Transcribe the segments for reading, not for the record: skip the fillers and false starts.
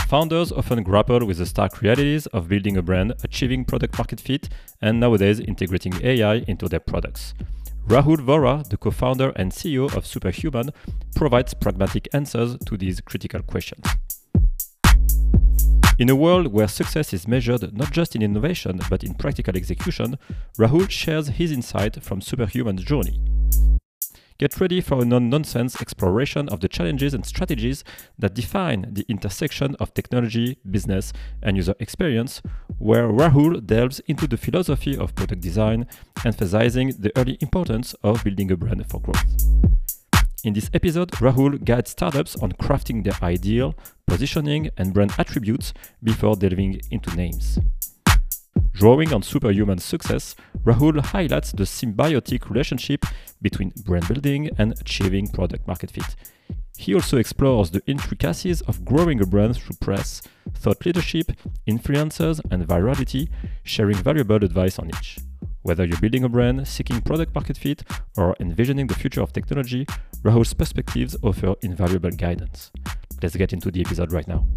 Founders often grapple with the stark realities of building a brand, achieving product market fit, and nowadays integrating AI into their products. Rahul Vora, the co-founder and CEO of Superhuman, provides pragmatic answers to these critical questions. In a world where success is measured not just in innovation but in practical execution, Rahul shares his insight from Superhuman's journey. Get ready for a no-nonsense exploration of the challenges and strategies that define the intersection of technology, business, and user experience, where Rahul delves into the philosophy of product design, emphasizing the early importance of building a brand for growth. In this episode, Rahul guides startups on crafting their ideal, positioning, and brand attributes before delving into names. Drawing on Superhuman's success, Rahul highlights the symbiotic relationship between brand building and achieving product market fit. He also explores the intricacies of growing a brand through press, thought leadership, influencers, and virality, sharing valuable advice on each. Whether you're building a brand, seeking product market fit, or envisioning the future of technology, Rahul's perspectives offer invaluable guidance. Let's get into the episode right now.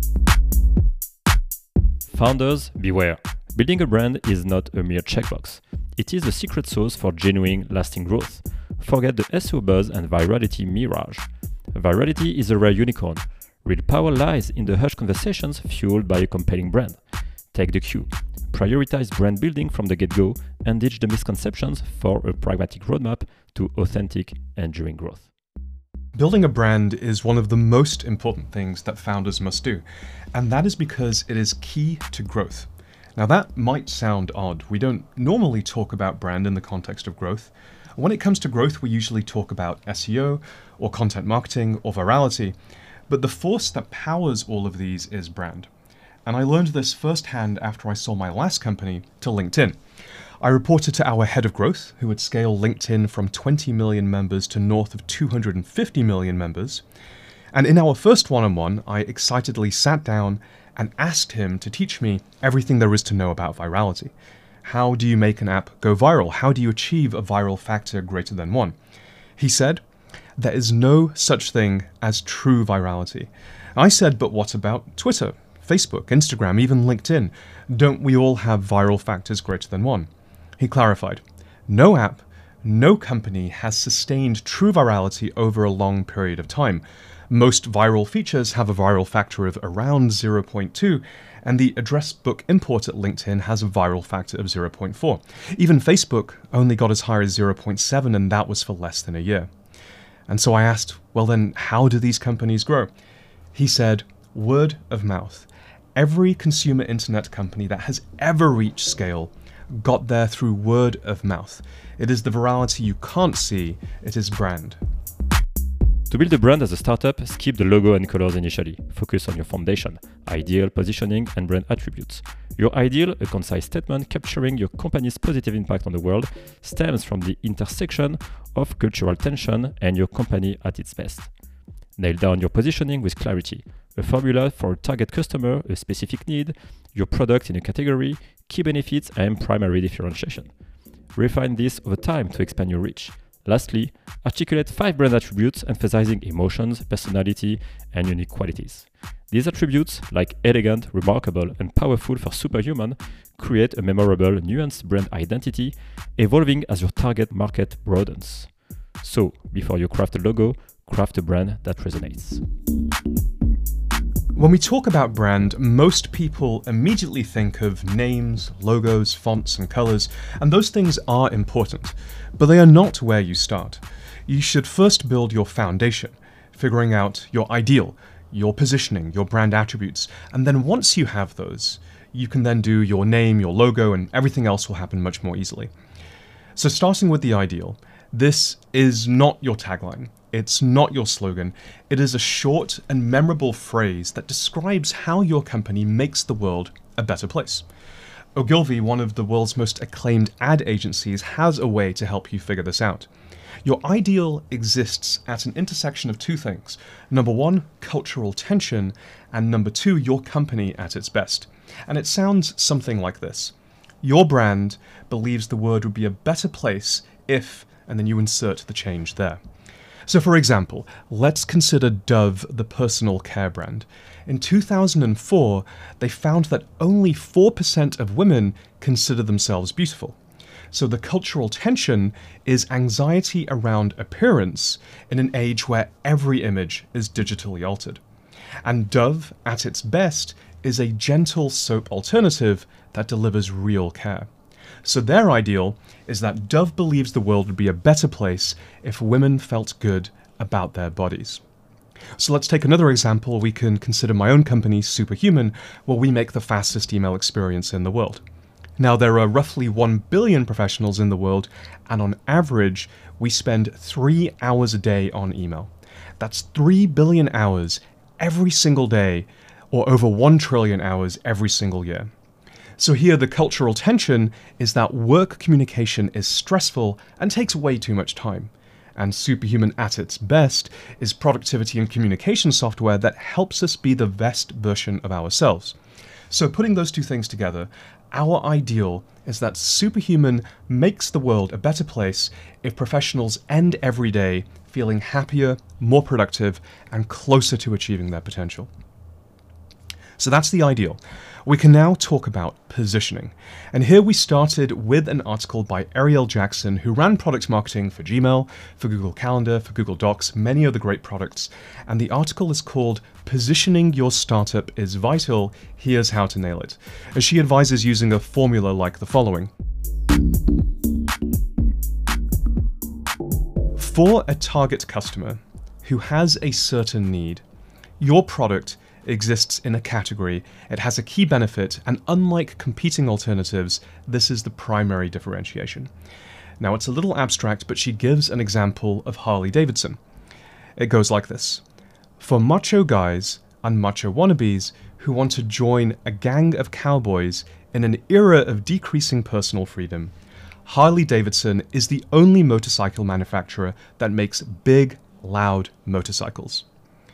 Founders, beware. Building a brand is not a mere checkbox. It is the secret sauce for genuine, lasting growth. Forget the SEO buzz and virality mirage. Virality is a rare unicorn. Real power lies in the hushed conversations fueled by a compelling brand. Take the cue. Prioritize brand building from the get-go and ditch the misconceptions for a pragmatic roadmap to authentic, enduring growth. Building a brand is one of the most important things that founders must do, and that is because it is key to growth. Now that might sound odd. We don't normally talk about brand in the context of growth. When it comes to growth, we usually talk about SEO or content marketing or virality, but the force that powers all of these is brand. And I learned this firsthand after I sold my last company to LinkedIn. I reported to our head of growth, who had scaled LinkedIn from 20 million members to north of 250 million members. And in our first one-on-one, I excitedly sat down and asked him to teach me everything there is to know about virality. How do you make an app go viral? How do you achieve a viral factor greater than 1? He said, there is no such thing as true virality. I said, but what about Twitter, Facebook, Instagram, even LinkedIn? Don't we all have viral factors greater than 1? He clarified, no app, no company has sustained true virality over a long period of time. Most viral features have a viral factor of around 0.2, and the address book import at LinkedIn has a viral factor of 0.4. Even Facebook only got as high as 0.7, and that was for less than a year. And so I asked, well then, how do these companies grow? He said, word of mouth. Every consumer internet company that has ever reached scale got there through word of mouth. It is the virality you can't see, it is brand. To build a brand as a startup, skip the logo and colors initially. Focus on your foundation, ideal, positioning, and brand attributes. Your ideal, a concise statement capturing your company's positive impact on the world, stems from the intersection of cultural tension and your company at its best. Nail down your positioning with clarity. A formula for a target customer, a specific need, your product in a category, key benefits, and primary differentiation. Refine this over time to expand your reach. Lastly, articulate 5 brand attributes emphasizing emotions, personality, and unique qualities. These attributes, like elegant, remarkable, and powerful for Superhuman, create a memorable, nuanced brand identity, evolving as your target market broadens. So, before you craft a logo, craft a brand that resonates. When we talk about brand, most people immediately think of names, logos, fonts, and colors, and those things are important, but they are not where you start. You should first build your foundation, figuring out your ideal, your positioning, your brand attributes, and then once you have those, you can then do your name, your logo, and everything else will happen much more easily. So starting with the ideal, this is not your tagline. It's not your slogan. It is a short and memorable phrase that describes how your company makes the world a better place. Ogilvy, one of the world's most acclaimed ad agencies, has a way to help you figure this out. Your ideal exists at an intersection of 2 things. Number 1, cultural tension, and number 2, your company at its best. And it sounds something like this. Your brand believes the world would be a better place if, and then you insert the change there. So for example, let's consider Dove the personal care brand. In 2004, they found that only 4% of women consider themselves beautiful. So the cultural tension is anxiety around appearance in an age where every image is digitally altered. And Dove, at its best, is a gentle soap alternative that delivers real care. So their ideal is that Dove believes the world would be a better place if women felt good about their bodies. So let's take another example. We can consider my own company, Superhuman, where we make the fastest email experience in the world. Now, there are roughly 1 billion professionals in the world, and on average, we spend 3 hours a day on email. That's 3 billion hours every single day, or over 1 trillion hours every single year. So here the cultural tension is that work communication is stressful and takes way too much time. And Superhuman at its best is productivity and communication software that helps us be the best version of ourselves. So putting those two things together, our ideal is that Superhuman makes the world a better place if professionals end every day feeling happier, more productive, and closer to achieving their potential. So that's the ideal. We can now talk about positioning. And here we started with an article by Ariel Jackson, who ran product marketing for Gmail, for Google Calendar, for Google Docs, many other great products. And the article is called Positioning Your Startup is Vital. Here's how to nail it. As she advises using a formula like the following. For a target customer who has a certain need, your product exists in a category, it has a key benefit, and unlike competing alternatives, this is the primary differentiation. Now, it's a little abstract, but she gives an example of Harley-Davidson. It goes like this. For macho guys and macho wannabes who want to join a gang of cowboys in an era of decreasing personal freedom, Harley-Davidson is the only motorcycle manufacturer that makes big, loud motorcycles.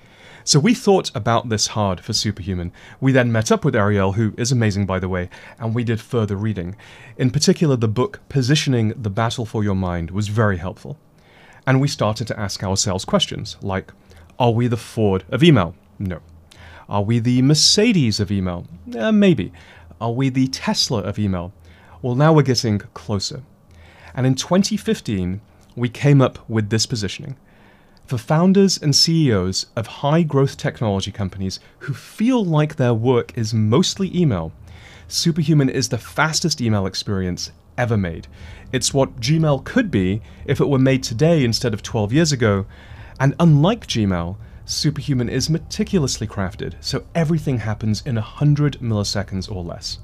So we thought about this hard for Superhuman. We then met up with Ariel, who is amazing by the way, and we did further reading. In particular, the book Positioning: The Battle for Your Mind was very helpful. And we started to ask ourselves questions like, are we the Ford of email? No. Are we the Mercedes of email? Maybe. Are we the Tesla of email? Well, now we're getting closer. And in 2015, we came up with this positioning. For founders and CEOs of high-growth technology companies who feel like their work is mostly email, Superhuman is the fastest email experience ever made. It's what Gmail could be if it were made today instead of 12 years ago, and unlike Gmail, Superhuman is meticulously crafted, so everything happens in 100 milliseconds or less.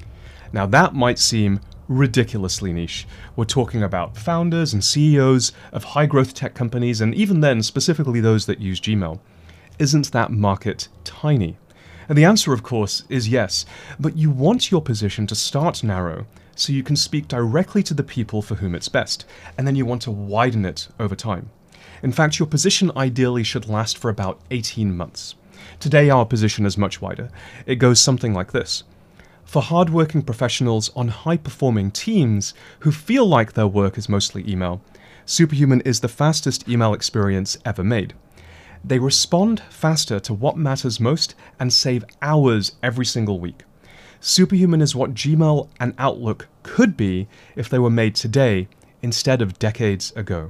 Now that might seem ridiculously niche. We're talking about founders and CEOs of high-growth tech companies, and even then, specifically those that use Gmail. Isn't that market tiny? And the answer, of course, is yes, but you want your position to start narrow so you can speak directly to the people for whom it's best, and then you want to widen it over time. In fact, your position ideally should last for about 18 months. Today, our position is much wider. It goes something like this. For hardworking professionals on high-performing teams who feel like their work is mostly email, Superhuman is the fastest email experience ever made. They respond faster to what matters most and save hours every single week. Superhuman is what Gmail and Outlook could be if they were made today instead of decades ago.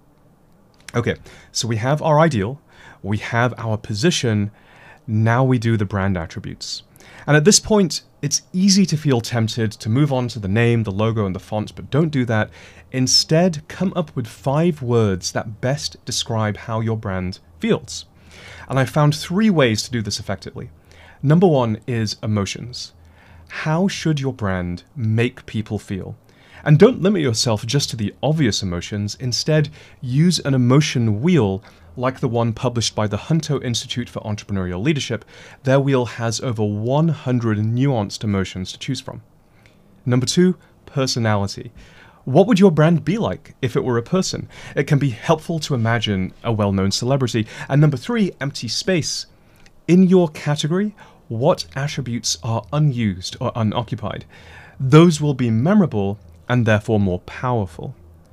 Okay, so we have our ideal, we have our position, now we do the brand attributes. And at this point, it's easy to feel tempted to move on to the name, the logo, and the font, but don't do that. Instead, come up with 5 words that best describe how your brand feels. And I found 3 ways to do this effectively. Number 1 is emotions. How should your brand make people feel? And don't limit yourself just to the obvious emotions. Instead, use an emotion wheel like the one published by the Hunto Institute for Entrepreneurial Leadership. Their wheel has over 100 nuanced emotions to choose from. Number 2, personality. What would your brand be like if it were a person? It can be helpful to imagine a well-known celebrity. And number 3, empty space. In your category, what attributes are unused or unoccupied? Those will be memorable and therefore more powerful.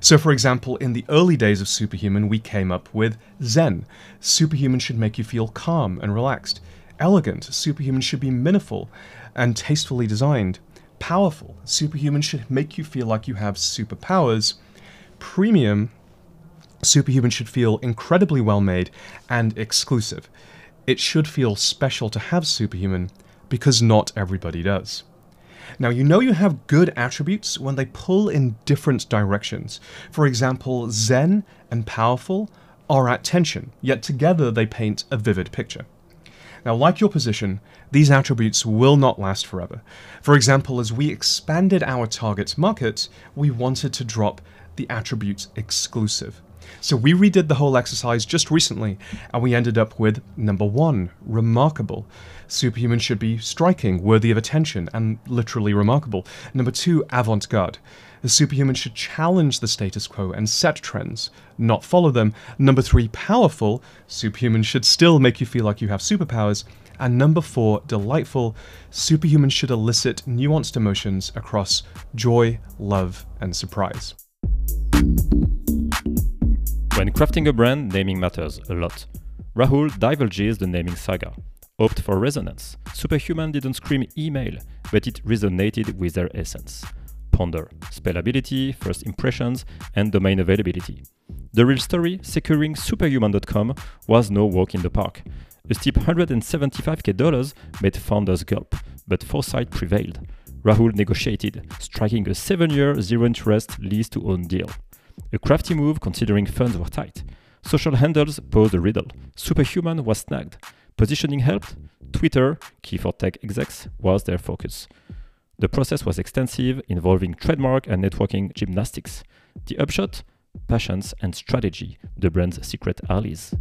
So for example, in the early days of Superhuman, we came up with Zen. Superhuman should make you feel calm and relaxed. Elegant. Superhuman should be meaningful and tastefully designed. Powerful. Superhuman should make you feel like you have superpowers. Premium. Superhuman should feel incredibly well made and exclusive. It should feel special to have Superhuman because not everybody does. Now, you know you have good attributes when they pull in different directions. For example, Zen and Powerful are at tension, yet together they paint a vivid picture. Now, like your position, these attributes will not last forever. For example, as we expanded our target market, we wanted to drop the attribute exclusive. So we redid the whole exercise just recently, and we ended up with number 1, remarkable. Superhuman should be striking, worthy of attention, and literally remarkable. Number 2, avant-garde. The Superhuman should challenge the status quo and set trends, not follow them. Number 3, powerful. Superhuman should still make you feel like you have superpowers. And number 4, delightful. Superhuman should elicit nuanced emotions across joy, love, and surprise. When crafting a brand, naming matters a lot. Rahul divulges the naming saga. Opt for resonance. Superhuman didn't scream email, but it resonated with their essence. Ponder. Spellability, first impressions, and domain availability. The real story, securing superhuman.com, was no walk in the park. A steep $175,000 made founders gulp, but foresight prevailed. Rahul negotiated, striking a 7-year zero-interest lease-to-own deal. A crafty move considering funds were tight. Social handles posed a riddle. Superhuman was snagged. Positioning helped. Twitter, key for tech execs, was their focus. The process was extensive, involving trademark and networking gymnastics. The upshot? Passions and strategy, the brand's secret allies.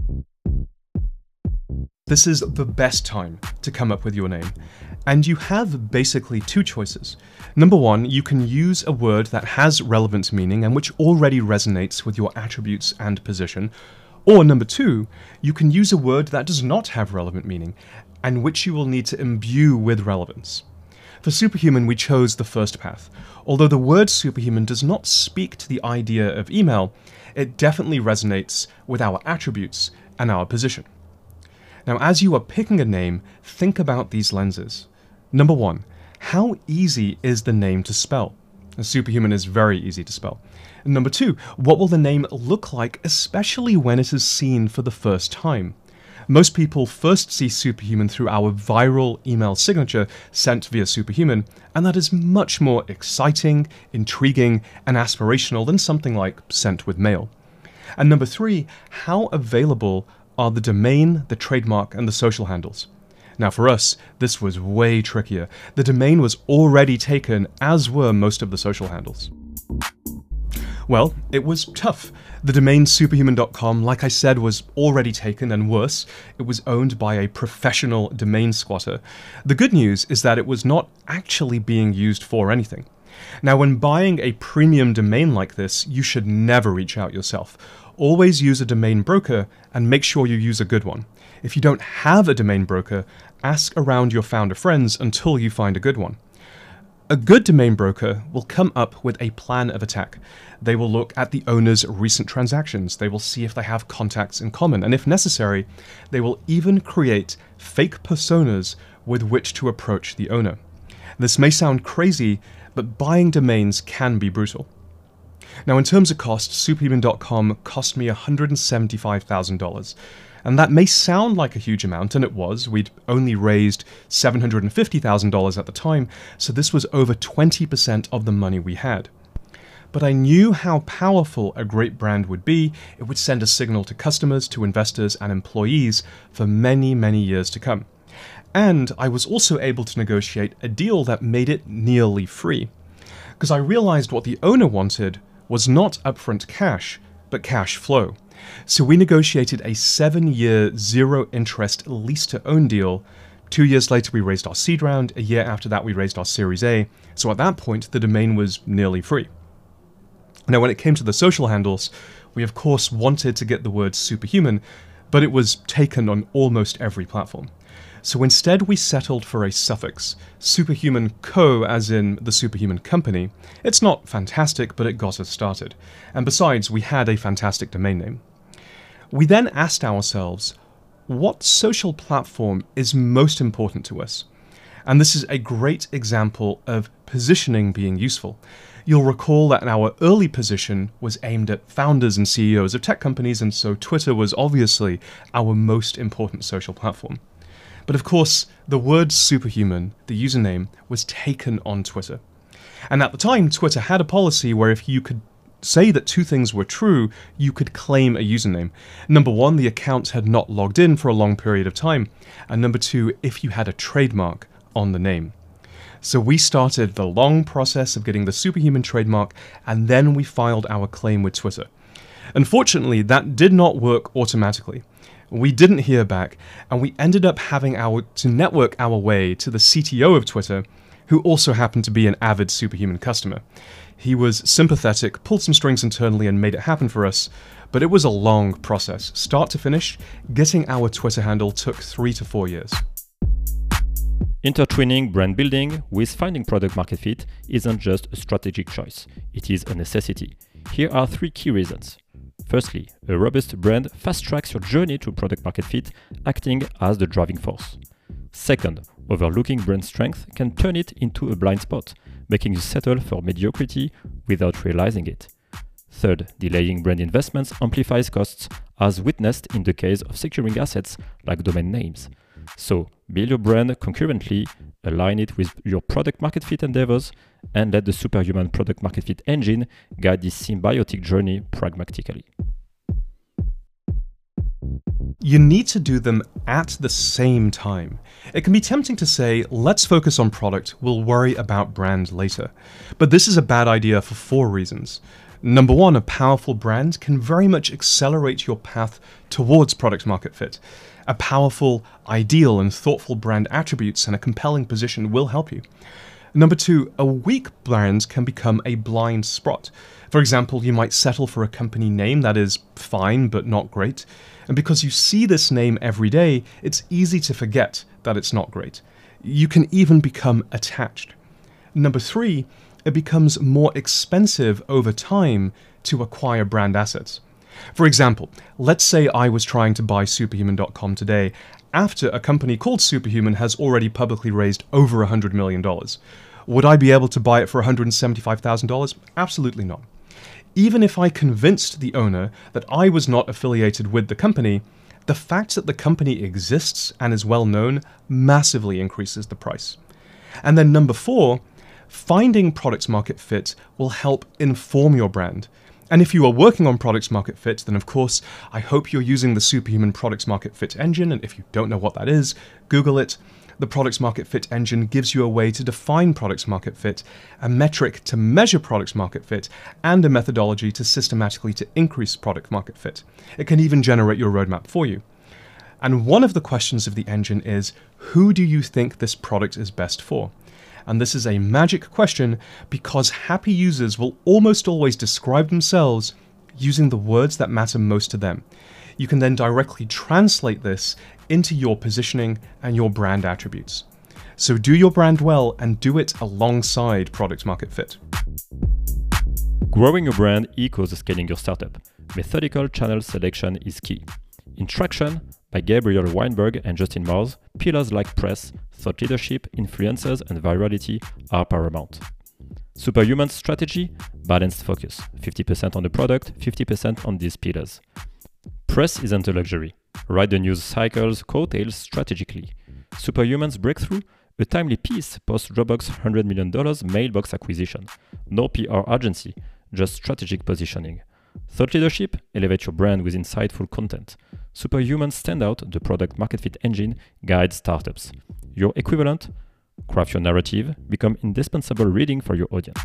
This is the best time to come up with your name. And you have basically 2 choices. Number 1, you can use a word that has relevant meaning and which already resonates with your attributes and position. Or number 2, you can use a word that does not have relevant meaning and which you will need to imbue with relevance. For Superhuman, we chose the first path. Although the word superhuman does not speak to the idea of email, it definitely resonates with our attributes and our position. Now, as you are picking a name, think about these lenses. Number 1, how easy is the name to spell? Superhuman is very easy to spell. And number 2, what will the name look like, especially when it is seen for the first time? Most people first see Superhuman through our viral email signature sent via Superhuman, and that is much more exciting, intriguing, and aspirational than something like sent with mail. And number 3, how available are the domain, the trademark, and the social handles? Now for us, this was way trickier. The domain was already taken, as were most of the social handles. Well, it was tough. The domain superhuman.com, like I said, was already taken, and worse, it was owned by a professional domain squatter. The good news is that it was not actually being used for anything. Now, when buying a premium domain like this, you should never reach out yourself. Always use a domain broker and make sure you use a good one. If you don't have a domain broker, ask around your founder friends until you find a good one. A good domain broker will come up with a plan of attack. They will look at the owner's recent transactions. They will see if they have contacts in common. And if necessary, they will even create fake personas with which to approach the owner. This may sound crazy, but buying domains can be brutal. Now, in terms of cost, superhuman.com cost me $175,000. And that may sound like a huge amount, and it was. We'd only raised $750,000 at the time, so this was over 20% of the money we had. But I knew how powerful a great brand would be. It would send a signal to customers, to investors, and employees for many, many years to come. And I was also able to negotiate a deal that made it nearly free. Because I realized what the owner wanted was not upfront cash, but cash flow. So we negotiated a 7-year zero-interest lease-to-own deal. 2 years later, we raised our seed round. A year after that, we raised our Series A. So at that point, the domain was nearly free. Now, when it came to the social handles, we of course wanted to get the word superhuman, but it was taken on almost every platform. So instead we settled for a suffix, Superhuman Co, as in the Superhuman Company. It's not fantastic, but it got us started. And besides, we had a fantastic domain name. We then asked ourselves, what social platform is most important to us? And this is a great example of positioning being useful. You'll recall that our early position was aimed at founders and CEOs of tech companies, and so Twitter was obviously our most important social platform. But of course, the word superhuman, the username, was taken on Twitter. And at the time, Twitter had a policy where if you could say that two things were true, you could claim a username. Number one, the account had not logged in for a long period of time. And number two, if you had a trademark on the name. So we started the long process of getting the superhuman trademark, and then we filed our claim with Twitter. Unfortunately, that did not work automatically. We didn't hear back, and we ended up having to network our way to the CTO of Twitter, who also happened to be an avid Superhuman customer. He was sympathetic, pulled some strings internally, and made it happen for us, but it was a long process. Start to finish, getting our Twitter handle took 3 to 4 years. Intertwining brand building with finding product market fit isn't just a strategic choice, it is a necessity. Here are 3 key reasons. Firstly, a robust brand fast-tracks your journey to product market fit, acting as the driving force. Second, overlooking brand strength can turn it into a blind spot, making you settle for mediocrity without realizing it. Third, delaying brand investments amplifies costs, as witnessed in the case of securing assets like domain names. So, build your brand concurrently, align it with your product market fit endeavors, and let the Superhuman product market fit engine guide this symbiotic journey pragmatically. You need to do them at the same time. It can be tempting to say, let's focus on product, we'll worry about brand later. But this is a bad idea for 4 reasons. Number 1, a powerful brand can very much accelerate your path towards product market fit. A powerful, ideal, and thoughtful brand attributes and a compelling position will help you. Number 2, a weak brand can become a blind spot. For example, you might settle for a company name that is fine but not great, and because you see this name every day, it's easy to forget that it's not great. You can even become attached. Number 3, it becomes more expensive over time to acquire brand assets. For example, let's say I was trying to buy Superhuman.com today after a company called Superhuman has already publicly raised over $100 million. Would I be able to buy it for $175,000? Absolutely not. Even if I convinced the owner that I was not affiliated with the company, the fact that the company exists and is well known massively increases the price. And then number 4, finding product market fit will help inform your brand. And if you are working on product market fit, then of course, I hope you're using the Superhuman product market fit engine. And if you don't know what that is, Google it. The product market fit engine gives you a way to define product market fit, a metric to measure product market fit, and a methodology to systematically increase product market fit. It can even generate your roadmap for you. And one of the questions of the engine is, who do you think this product is best for? And this is a magic question because happy users will almost always describe themselves using the words that matter most to them. You can then directly translate this into your positioning and your brand attributes. So do your brand well and do it alongside product market fit. Growing your brand equals scaling your startup. Methodical channel selection is key. In Traction, by Gabriel Weinberg and Justin Mars, pillars like press, thought leadership, influencers, and virality are paramount. Superhuman's strategy? Balanced focus. 50% on the product, 50% on these pillars. Press isn't a luxury. Ride the news cycle's coattails strategically. Superhuman's breakthrough? A timely piece post Dropbox $100 million mailbox acquisition. No PR agency, just strategic positioning. Thought leadership? Elevate your brand with insightful content. Superhuman standout, the product market fit engine, guides startups. Your equivalent? Craft your narrative, become indispensable reading for your audience.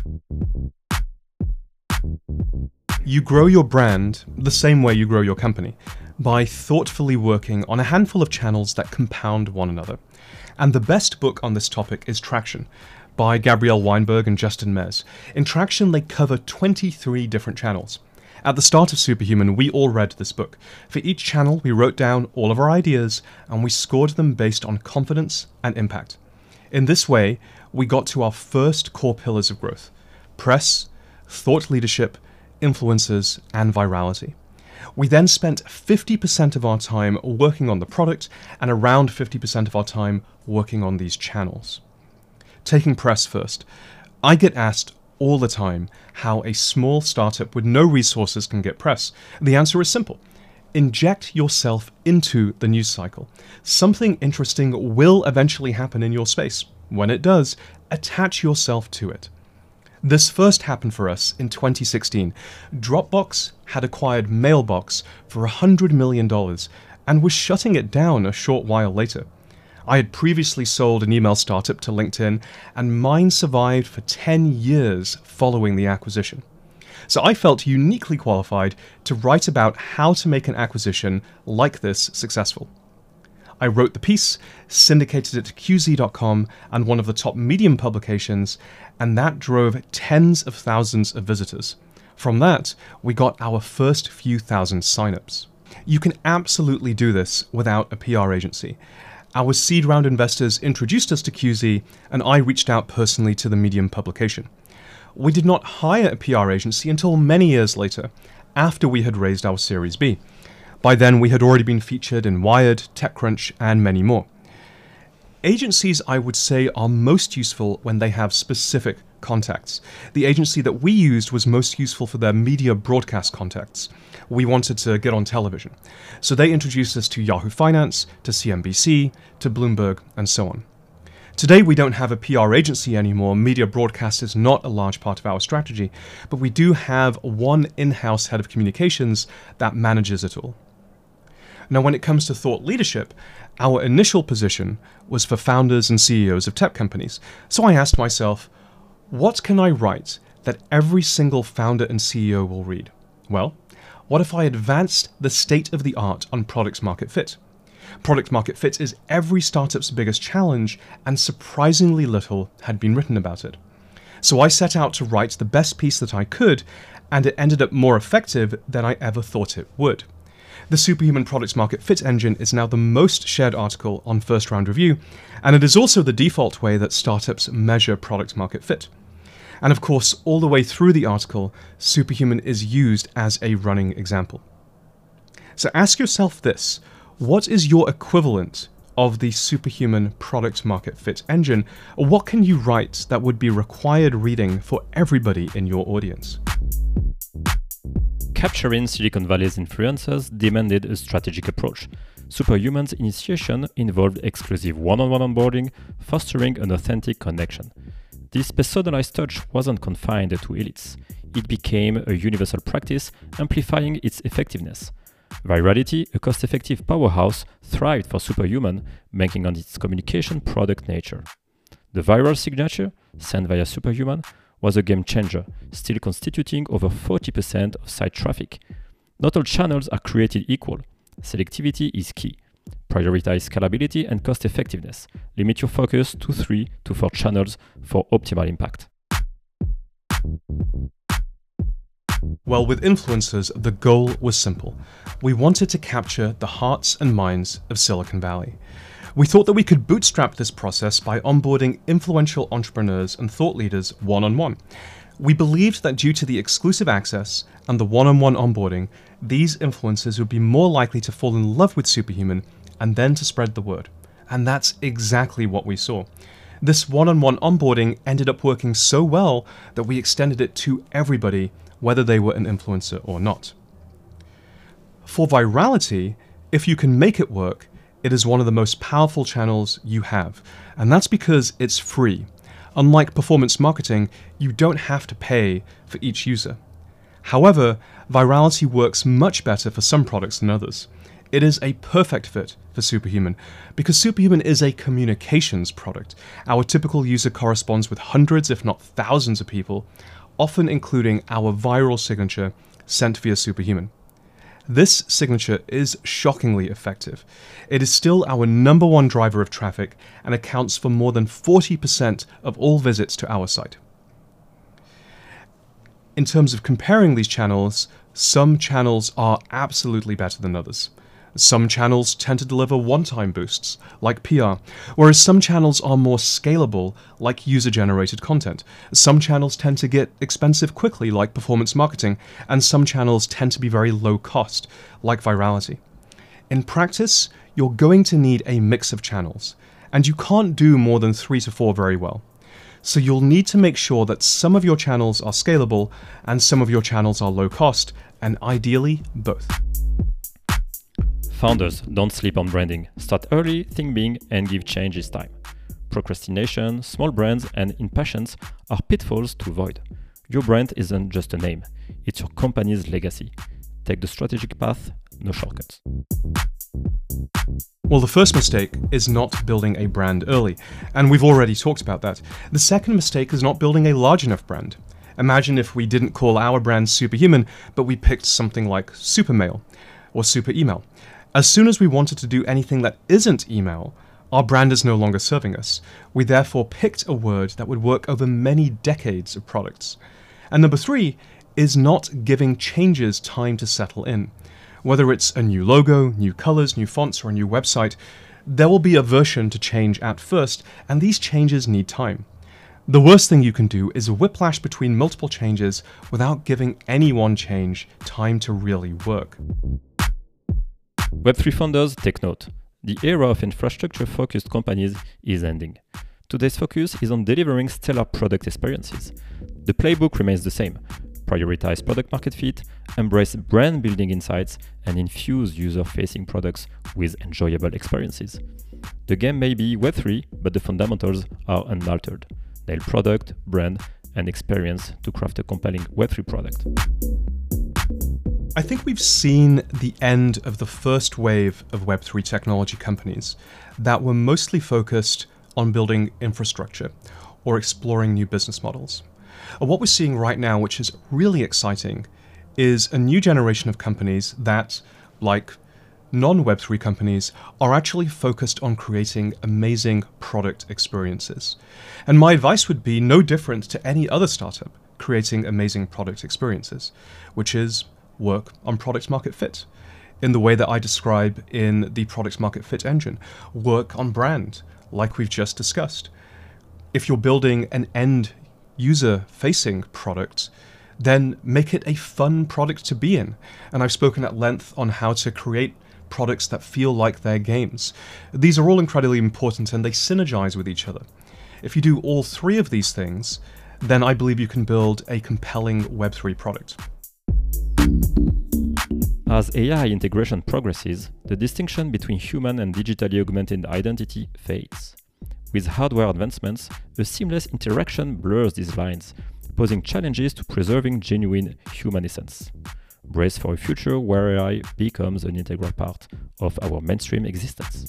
You grow your brand the same way you grow your company, by thoughtfully working on a handful of channels that compound one another. And the best book on this topic is Traction, by Gabriel Weinberg and Justin Mez. In Traction, they cover 23 different channels. At the start of Superhuman, we all read this book. For each channel, we wrote down all of our ideas, and we scored them based on confidence and impact. In this way, we got to our first core pillars of growth: press, thought leadership, influencers, and virality. We then spent 50% of our time working on the product and around 50% of our time working on these channels. Taking press first, I get asked all the time how a small startup with no resources can get press. The answer is simple. Inject yourself into the news cycle. Something interesting will eventually happen in your space. When it does, attach yourself to it. This first happened for us in 2016. Dropbox had acquired Mailbox for $100 million and was shutting it down a short while later. I had previously sold an email startup to LinkedIn, and mine survived for 10 years following the acquisition. So I felt uniquely qualified to write about how to make an acquisition like this successful. I wrote the piece, syndicated it to QZ.com and one of the top Medium publications, and that drove tens of thousands of visitors. From that, we got our first few thousand signups. You can absolutely do this without a PR agency. Our seed round investors introduced us to QZ, and I reached out personally to the Medium publication. We did not hire a PR agency until many years later, after we had raised our Series B. By then, we had already been featured in Wired, TechCrunch, and many more. Agencies, I would say, are most useful when they have specific contacts. The agency that we used was most useful for their media broadcast contacts. We wanted to get on television. So they introduced us to Yahoo Finance, to CNBC, to Bloomberg, and so on. Today, we don't have a PR agency anymore. Media broadcast is not a large part of our strategy, but we do have one in-house head of communications that manages it all. Now, when it comes to thought leadership, our initial position was for founders and CEOs of tech companies. So I asked myself, what can I write that every single founder and CEO will read? Well, what if I advanced the state of the art on product market fit? Product market fit is every startup's biggest challenge, and surprisingly little had been written about it. So I set out to write the best piece that I could, and it ended up more effective than I ever thought it would. The Superhuman Product Market Fit engine is now the most shared article on First Round Review, and it is also the default way that startups measure product market fit. And of course, all the way through the article, Superhuman is used as a running example. So ask yourself this: what is your equivalent of the Superhuman Product Market Fit engine? Or what can you write that would be required reading for everybody in your audience? Capturing Silicon Valley's influencers demanded a strategic approach. Superhuman's initiation involved exclusive one-on-one onboarding, fostering an authentic connection. This personalized touch wasn't confined to elites. It became a universal practice, amplifying its effectiveness. Virality, a cost-effective powerhouse, thrived for Superhuman, banking on its communication product nature. The viral signature, sent via Superhuman, was a game changer, still constituting over 40% of site traffic. Not all channels are created equal. Selectivity is key. Prioritize scalability and cost effectiveness. Limit your focus to 3 to 4 channels for optimal impact. Well, with influencers, the goal was simple. We wanted to capture the hearts and minds of Silicon Valley. We thought that we could bootstrap this process by onboarding influential entrepreneurs and thought leaders one-on-one. We believed that due to the exclusive access and the one-on-one onboarding, these influencers would be more likely to fall in love with Superhuman and then to spread the word. And that's exactly what we saw. This one-on-one onboarding ended up working so well that we extended it to everybody, whether they were an influencer or not. For virality, if you can make it work, it is one of the most powerful channels you have, and that's because it's free. Unlike performance marketing, you don't have to pay for each user. However, virality works much better for some products than others. It is a perfect fit for Superhuman, because Superhuman is a communications product. Our typical user corresponds with hundreds, if not thousands of people, often including our viral signature sent via Superhuman. This signature is shockingly effective. It is still our #1 driver of traffic and accounts for more than 40% of all visits to our site. In terms of comparing these channels, Some channels are absolutely better than others. Some channels tend to deliver one-time boosts, like PR, whereas some channels are more scalable, like user-generated content. Some channels tend to get expensive quickly, like performance marketing, and some channels tend to be very low cost, like virality. In practice, you're going to need a mix of channels, and you can't do more than 3 to 4 very well. So you'll need to make sure that some of your channels are scalable and some of your channels are low cost, and ideally both. Founders, don't sleep on branding. Start early, think big, and give changes time. Procrastination, small brands, and impatience are pitfalls to avoid. Your brand isn't just a name, it's your company's legacy. Take the strategic path, no shortcuts. Well, the first mistake is not building a brand early, and we've already talked about that. The second mistake is not building a large enough brand. Imagine if we didn't call our brand Superhuman, but we picked something like Supermail or Super Email. As soon as we wanted to do anything that isn't email, our brand is no longer serving us. We therefore picked a word that would work over many decades of products. And number 3 is not giving changes time to settle in. Whether it's a new logo, new colors, new fonts, or a new website, there will be a version to change at first, and these changes need time. The worst thing you can do is whiplash between multiple changes without giving any one change time to really work. Web3 founders, take note. The era of infrastructure-focused companies is ending. Today's focus is on delivering stellar product experiences. The playbook remains the same. Prioritize product market fit, embrace brand building insights, and infuse user-facing products with enjoyable experiences. The game may be Web3, but the fundamentals are unaltered. Nail product, brand, and experience to craft a compelling Web3 product. I think we've seen the end of the first wave of Web3 technology companies that were mostly focused on building infrastructure or exploring new business models. What we're seeing right now, which is really exciting, is a new generation of companies that, like non-Web3 companies, are actually focused on creating amazing product experiences. And my advice would be no different to any other startup creating amazing product experiences, which is work on product market fit in the way that I describe in the product market fit engine. Work on brand, like we've just discussed. If you're building an end user-facing product, then make it a fun product to be in. And I've spoken at length on how to create products that feel like they're games. These are all incredibly important and they synergize with each other. If you do all 3 of these things, then I believe you can build a compelling Web3 product. As AI integration progresses, the distinction between human and digitally augmented identity fades. With hardware advancements, a seamless interaction blurs these lines, posing challenges to preserving genuine human essence. Brace for a future where AI becomes an integral part of our mainstream existence.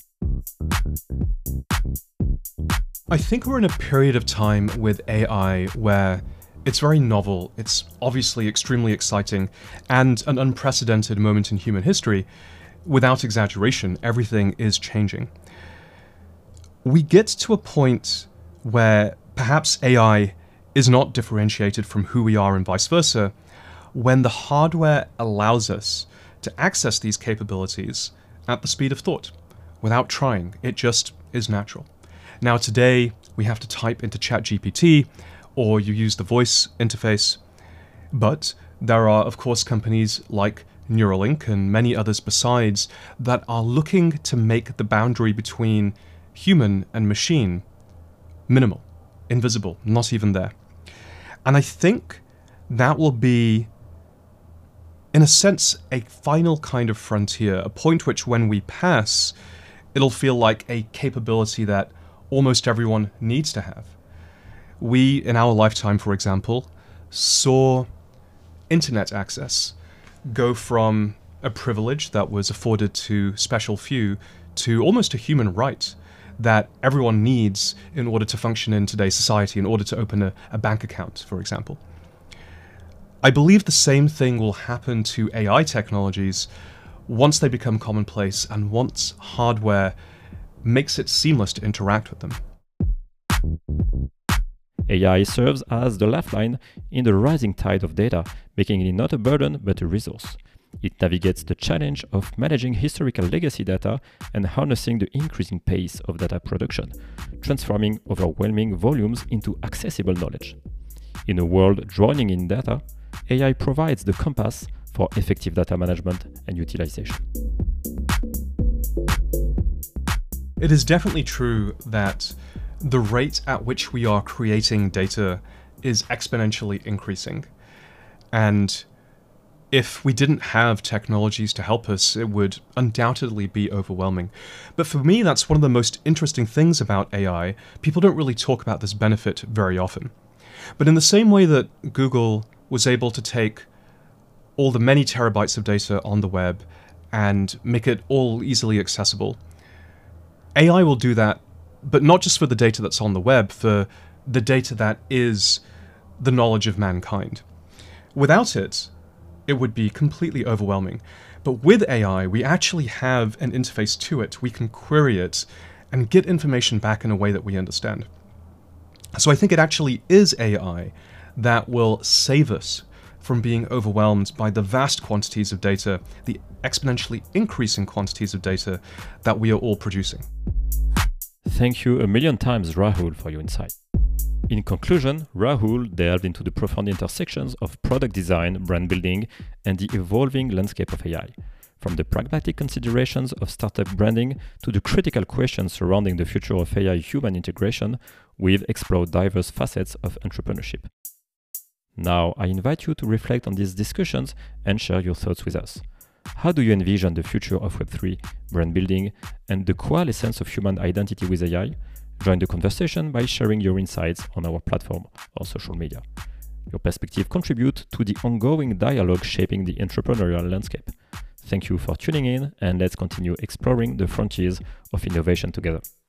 I think we're in a period of time with AI where it's very novel, it's obviously extremely exciting, and an unprecedented moment in human history. Without exaggeration, everything is changing. We get to a point where perhaps AI is not differentiated from who we are and vice versa, when the hardware allows us to access these capabilities at the speed of thought, without trying. It just is natural. Now today, we have to type into ChatGPT, or you use the voice interface, but there are, of course, companies like Neuralink and many others besides that are looking to make the boundary between human and machine minimal, invisible, not even there. And I think that will be, in a sense, a final kind of frontier, a point which when we pass, it'll feel like a capability that almost everyone needs to have. We, in our lifetime, for example, saw internet access go from a privilege that was afforded to special few to almost a human right that everyone needs in order to function in today's society, in order to open a bank account, for example. I believe the same thing will happen to AI technologies once they become commonplace and once hardware makes it seamless to interact with them. AI serves as the lifeline in the rising tide of data, making it not a burden but a resource. It navigates the challenge of managing historical legacy data and harnessing the increasing pace of data production, transforming overwhelming volumes into accessible knowledge. In a world drowning in data, AI provides the compass for effective data management and utilization. It is definitely true that the rate at which we are creating data is exponentially increasing. And if we didn't have technologies to help us, it would undoubtedly be overwhelming. But for me, that's one of the most interesting things about AI. People don't really talk about this benefit very often. But in the same way that Google was able to take all the many terabytes of data on the web and make it all easily accessible, AI will do that, but not just for the data that's on the web, for the data that is the knowledge of mankind. Without it, it would be completely overwhelming. But with AI, we actually have an interface to it. We can query it and get information back in a way that we understand. So I think it actually is AI that will save us from being overwhelmed by the vast quantities of data, the exponentially increasing quantities of data that we are all producing. Thank you a million times, Rahul, for your insight. In conclusion, Rahul delved into the profound intersections of product design, brand building, and the evolving landscape of AI. From the pragmatic considerations of startup branding to the critical questions surrounding the future of AI-human integration, we've explored diverse facets of entrepreneurship. Now, I invite you to reflect on these discussions and share your thoughts with us. How do you envision the future of Web3, brand building, and the coalescence of human identity with AI? Join the conversation by sharing your insights on our platform or social media. Your perspective contributes to the ongoing dialogue shaping the entrepreneurial landscape. Thank you for tuning in, and let's continue exploring the frontiers of innovation together.